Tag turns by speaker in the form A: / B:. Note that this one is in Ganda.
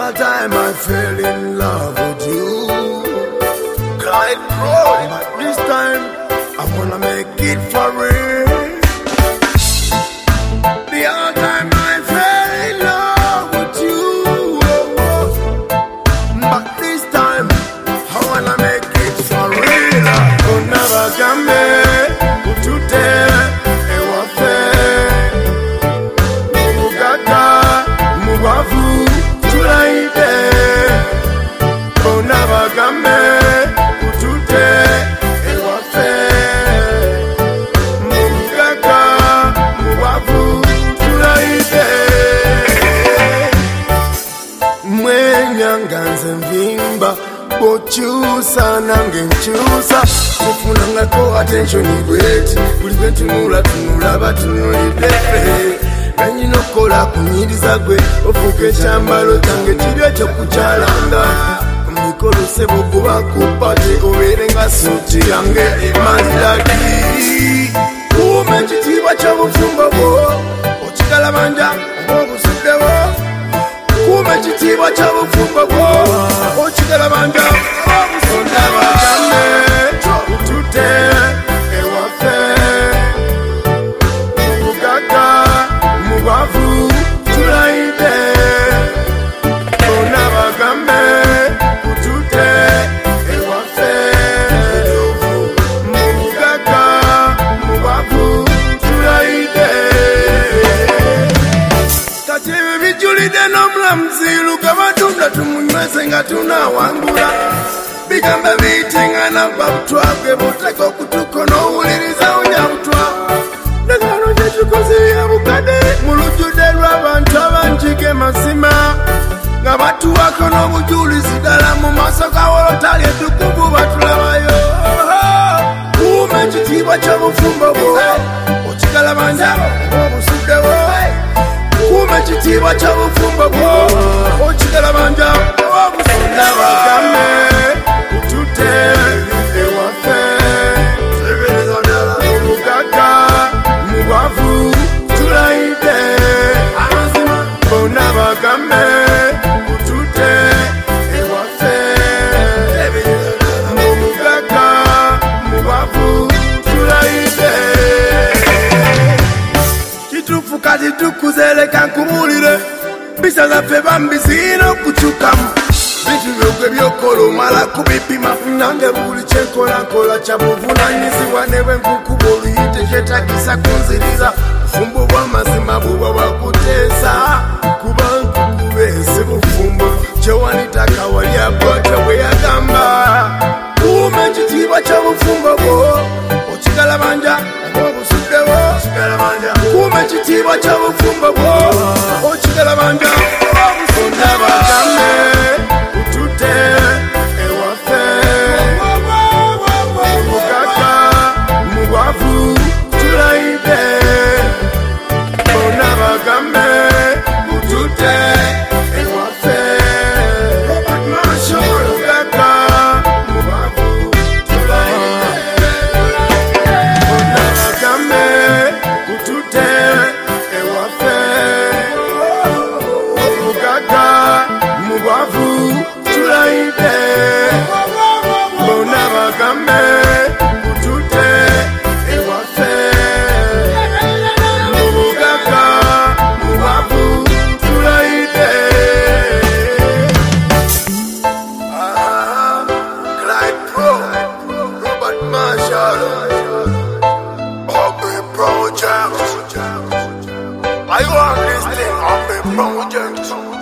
A: all time I fell in love with you. Clyde Pro, but this time I wanna make it for real. The all time I fell in love with you, but this time I wanna make it for real. Unabagame utute ewafe mugaka mubavu tulaide. Unabagame utute ewafe mugaka mubavu tulaide. Mwenyanga nze mvimba bochusa nange nchusa nifunangako attention igweti buli bwentunula tunula batunuliddefe nanyina okukola kunyiriza gwe ofuuka ekyambalo kyange kiryo ekyokukyalanga mikolo sebo kuba kupate obeere nga suuti yange maliragi. Kuuma ekitiibwa ky'obufumbo bwo okigalabanja oba obusuddewo. Kuuma ekitiibwa ky'obufumbo bwo okigalabanja oba obusuddewo. Utute ewafe mugagga mubavu tulaide. Onabagambe utute ewafe mugagga mubavu tulaide. Kati ebyo bijulidde n'omulamuzi lugabatunda tumunyweze nga tunawangula. Bigambe biyitingana babutwabwe buteka okutuko n'owuliriza onyabutwa. Nengano gyetukoze yabukadde mu lujjudde lw'abantu abanjige mazima nga batuwako n'obujulizi ddala mu maaso ga wolotali eddukuvu batulabayo. Kuuma ekitiibwa ky'obufumbo bwo okigalabanja oba obusuddewo. Kuuma ekitiibwa ky'obufumbo bwo okigalabanja oba obusuddewo. Utute ewafe mugagga mubavu tulaide. Onabagambe utute ewafe mugagga mubavu tulaide. Kituufu kati tukuze leka nkumulire bisa zaffe bambi ziyina okukyukamu. Bintu byogwe byokola omala kubipima nange buli kyenkola nkola kya buvunanyizibwa ne bwe nkukuba oluyite kyetagisa kunziriza. Bufumbo bw'amazima buba bwakuteesa kuba nkukube si bufumbo kyewanitaka wali akwata bwe yagamba. Kuuma ekitiibwa ky'obufumbo bwo okigalabanja oba obusuddewo. Kuuma ekitiibwa ky'obufumbo bwo okigalabanja oba obusuddewo. Utute ewafe mugagga mubavu tulaide. Onabagambe utute ewafe mugagga mubavu tulaide. Onabagambe utute ewafe mugagga mubavu tulaide. Onabagambe utute ewafe mugagga mubavu tulaide. Clyde Pro, Robert Marshall, Ogbe Project. I want this thing, Ogbe Project.